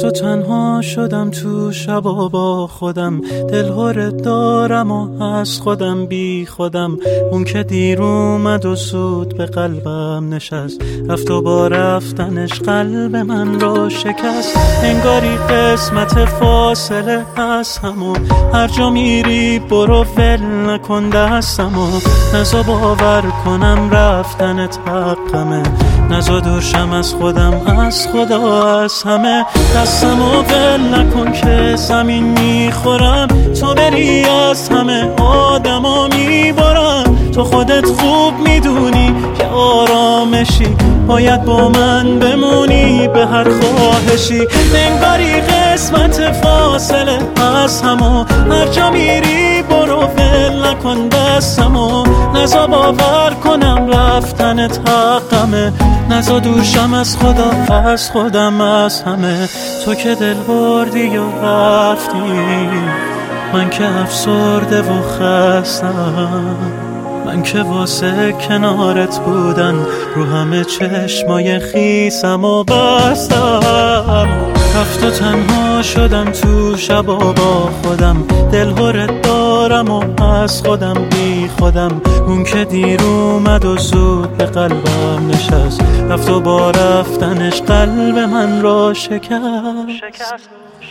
رفت و تنها شدم تو شبا با خودم، دلهور دارم و از خودم بی خودم. اون که دیر اومد و زود به قلبم نشست، رفت و با رفتنش قلب من رو شکست. انگاری قسمت فاصله از همو، هر جا میری برو ول نکن دستمو. نزا باور کنم رفتنت حقمه، نزا دورشم از خودم، از خدا، از همه. دستمو ول نکن که زمین میخورم، تو بری از همه آدما میبارم. تو خودت خوب میدونی که آرامشی، باید با من بمونی به هر خواهشی. انگاری قسمت فاصله از همو، هر جا میری برو ول نکن دستمو. نزا باور کنم رفتنت حقمه، نزا دورشم از خدا، از خودم، از همه. تو که دل بردی و رفتی، من که افسرده و خستم. من که واسه کنارت بودن رو همه چشمای خیسم و بستم. رفت و تنها شدم تو شبا با خودم، دلهورت دارم و از خودم بی خودم. اون که دیر اومد و زود به قلبم نشست، رفت و با رفتنش قلب من را شکست.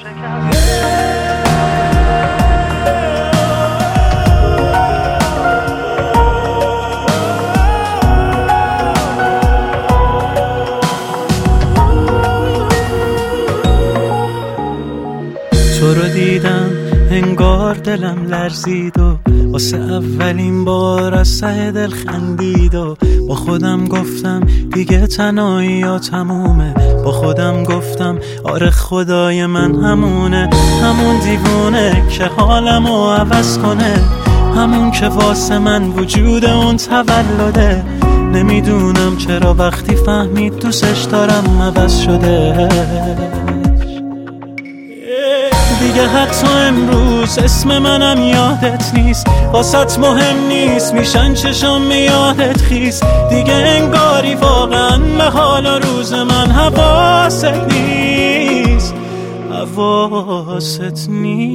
تو رو دیدم انگار دلم لرزید و واسه اولین بار از ته دل خندید و با خودم گفتم دیگه تنهایی ها تمومه. با خودم گفتم آره خدای من همونه، همون دیوونه که حالمو عوض کنه، همون که واسه من وجود اون تولده. نمیدونم چرا وقتی فهمید دوستش دارم عوض شده. دیگه حتی امروز اسم منم یادت نیست، واسط مهم نیست میشن چشام یادت خیس. دیگه انگاری واقعا به حال روز من حواست نیست، حواست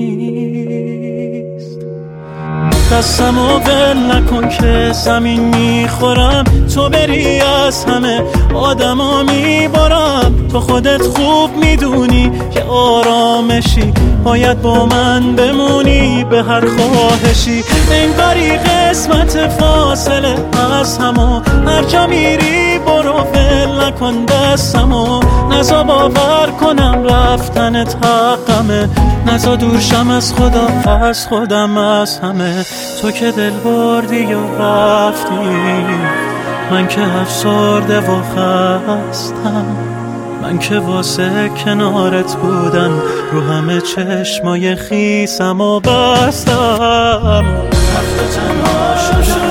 نیست. دستمو ول نکن که زمین میخورم، تو بری از همه آدما میبارم. تو خودت خوب میدونی که آرامشی، باید با من بمونی به هر خواهشی. انگاری قسمت فاصله از همو، هر جا میری برو ول نکن دستمو. نزا باور کنم رفتنت حقمه، نزا دورشم از خدا، از خودم، از همه. تو که دل بردی و رفتی، من که افسرده و خستم. من که واسه کنارت بودن رو همه چشمای خیسم و بستم. رفت و تنها شدم